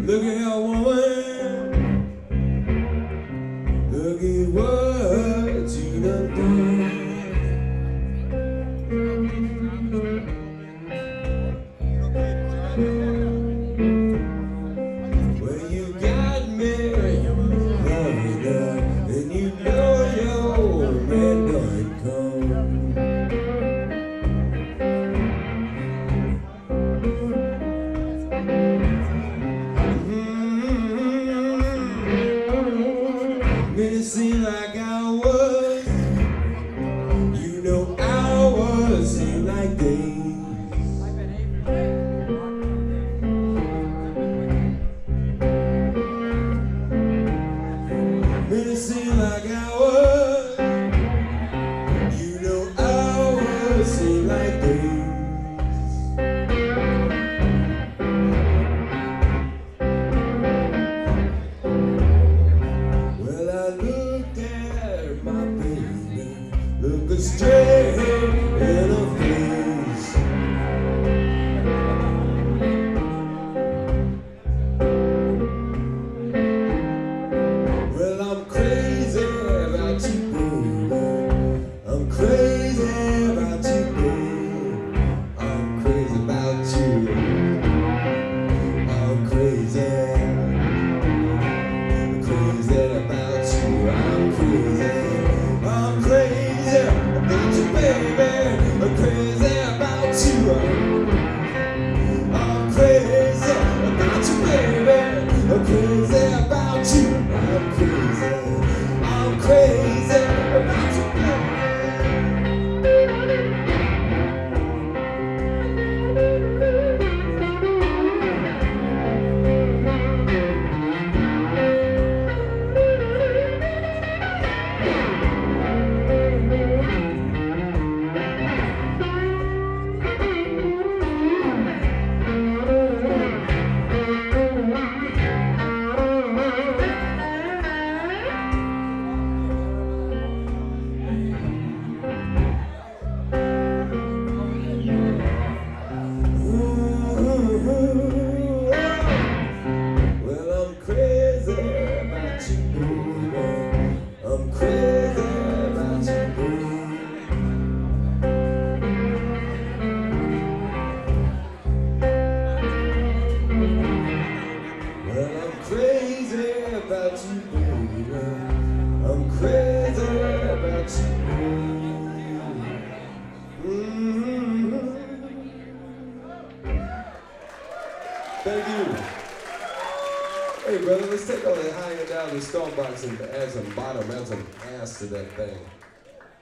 Look at her woman, look at what you done done. Well, you got me loving her, and you know your man done come. Made it seem like hours, you know hours seem like days. Made it seem like hours, you know hours seem like days. Well, I looked at my baby, looking straight in her face. Well, I'm crazy about you, baby. I'm crazy about you, baby. I'm crazy about you. I'm crazy. Crazy about you, I'm crazy. I'm crazy about you, baby. I'm crazy about you. I'm crazy about you, baby. I'm crazy about you. I'm crazy. I'm crazy about you, baby. I'm crazy about you, baby. Well, I'm crazy about you, baby. I'm crazy about you, baby. Thank you. Hey, brother, let's take all that hanging down the stone box and add some bottom and some ass to that thing.